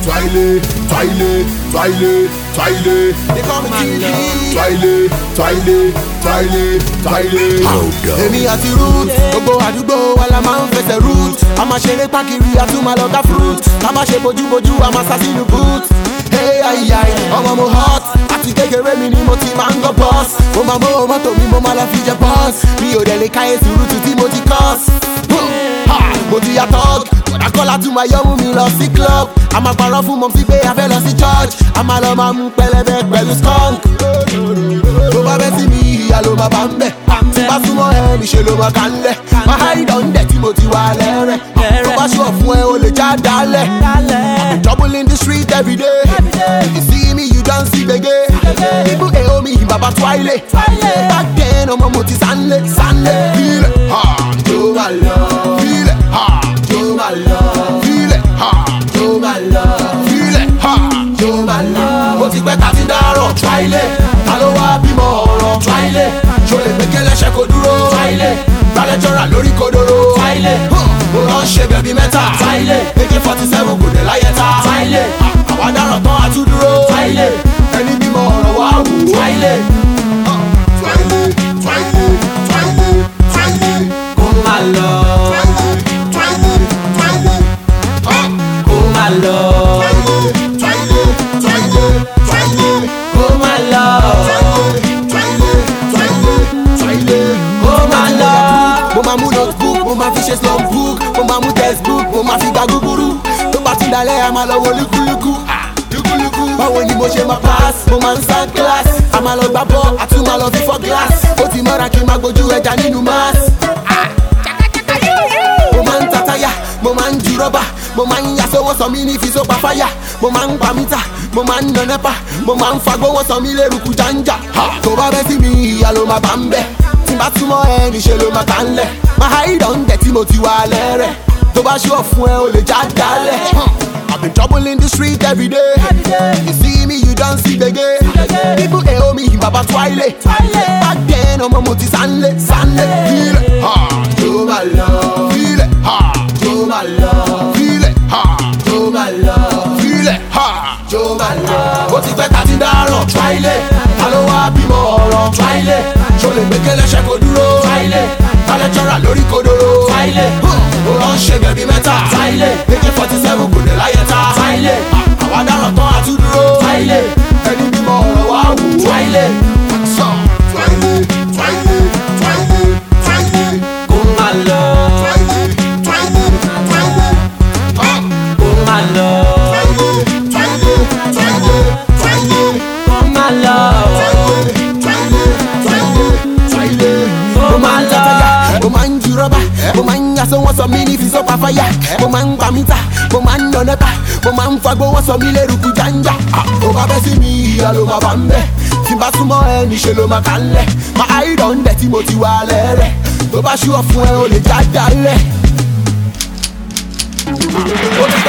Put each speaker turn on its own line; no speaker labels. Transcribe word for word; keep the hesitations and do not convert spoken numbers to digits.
Twile, twile, twile, twile. They call me T D. Twile, twile, twile, twile. Èmi àti root, gbogbo àdúgbò wa la máa ń fẹsẹ̀ root. A máa ṣeré pákiri, a tún máa lọ ká fruit. A máa ṣe bójúbójú, a máa sá sínú boot. Hey, ayi, ayi, ọmọ mo hot. Àti kékeré mi ni mo ti máa ń gọ́ boss. Mo máa mú mọ́tò mi, mo máa lọ fi jẹ boss. Mi ò dẹ̀ lè káyé sùúrù tí mo ti cause. Mo ti ya tọ́g, kódà kọ́lá tún máa yọ́mú mi lọ sí club. A máa parọ́ fún mọ̀ sí pé a fẹ́ lọ sí church. A máa lọ máa mú pẹlẹbẹ pẹ̀lú skunk. Tó bá bẹ́ sí mi, ìyá ló máa bá ń bẹ̀. Tí bá súnmọ́ ẹ, níṣe ló máa kà ń lẹ̀. Máa háì dọ̀ndẹ̀ tí mo ti wà lẹ́rẹ̀. Tó bá ṣùọ̀ fún ẹ, o lè já dálẹ̀. I'm trouble in the street every day. You see me, you don't see gbege. People dey owe me, baba Twile. Back then, ọmọ mo ti sánlé, sánlé. Feel it, ha, jó máa lọ. Feel it, ha, jó máa lọ. Feel it, ha, jó máa lọ. Feel it, ha, jó máa lọ. Mo ti pẹ́ ta ti dárọ̀ Twile. Ta ló wá bímọ ọ̀rọ̀ Twile? Ṣo lè gbé kẹ́lẹ́ṣẹ̀ kó dúró? Twile. Gbalẹ̀ jọra lórí kodoro. Twile. Mo lọ ṣe bẹ̀bí mẹ́ta. Twile. A K forty-seven kò dé láyé ta. Twile. Àwa dáràn tán a tún dúró. Twile. Ẹni bímọ ọ̀rọ̀ wá wò. Twile. Twile, Twile, Twile, Twile. Kó má lọ. Twile, Twile, Twile. Kó má lọ. Twile, Twile, Twile. Kó má lọ. Twile, Twile, Twile. Kó má lọ. Mo máa mú notebook, mo máa fi ṣe slum book. Mo máa mú textbook, mo máa fi gba gúgúrú. Tó bá ti dalẹ̀, a máa lọ wo lúkúlúkú. Báwo ni mo ṣe máa pass? Mo máa ń sá class. A máa lọ gbá bọ́, a tún máa lọ fífọ́ glass. Ó ti mọ́ra kí n máa gbójú ẹja nínú mass. Mo máa ń ta táyà, mo máa ń ju rọ́bà. Mo máa ń yasọ́ wọ́n sọ mí ní ìfisópa fáyà. Mo máa ń pa mítà, mo máa ń nà nẹ́pà. Mo máa ń fagbó wọ́n sọ mí lérúkú jáńjà. Tó bá bẹ́ sí mi, ìyá ló máa bá ń bẹ̀. Tí n bá túmọ̀ ẹ, níṣe ló máa kà ń lẹ̀. Máa háì dọ̀ndẹ̀ tí mo ti wà lẹ́rẹ̀. Tó bá ṣọ́ fún ẹ, o lè já dálẹ̀. I've been trouble in the street every day. You see me, you don't see gbege. People dey owe me, baba Twile. Back then, ọmọ mo ti sánlé, sánlé. Feel it, ha, jó máa lọ. Feel it, ha, jó máa lọ. Feel it, ha, jó máa lọ. Feel it, ha, jó máa lọ. Ó ti pẹ́ ta ti dáràn Twile. Ta ló wá bímọ ọ̀rọ̀ Twile? Ṣo lè gbé kẹ́lẹ́ṣẹ̀ kó dúró? Twile. Kálẹ̀ jọra lórí kodoro. Twile. Mo lọ ń ṣe bẹ̀bí mẹ́ta. Twile. A K forty-seven kò dé láyé ta. Twile. Àwa dáràn tán a tún dúró. Twile. Ẹni bímọ ọ̀rọ̀ wá wò. Twile. Sọ. Twile, Twile, Twile, Twile. Kó má lọ. Twile, Twile, Twile. Kó má lọ. Twile, Twile, Twile, Twile. Kó má lọ. Twile, Twile, Twile, Twile. Kó má lọ. Mo máa ń ju rọ́bà, mo máa ń yasọ́ wọ́n sọ mí ní ìfisọ́pá fáyà. Mo máa ń pa mítà, mo máa ń nà nẹ́pà. Mo máa ń fagbó wọ́n sọ mí lérúkú jáńjà. Tó bá bẹ́ sí mi, ìyá ló máa bá ń bẹ̀. Tí n bá súnmọ́ ẹ, níṣe ló máa kà ń lẹ̀. Máa háì dọ̀ndẹ̀ tí mo ti wà lẹ́rẹ̀. Tó bá ṣùọ̀ fún ẹ, o lè já dálẹ̀.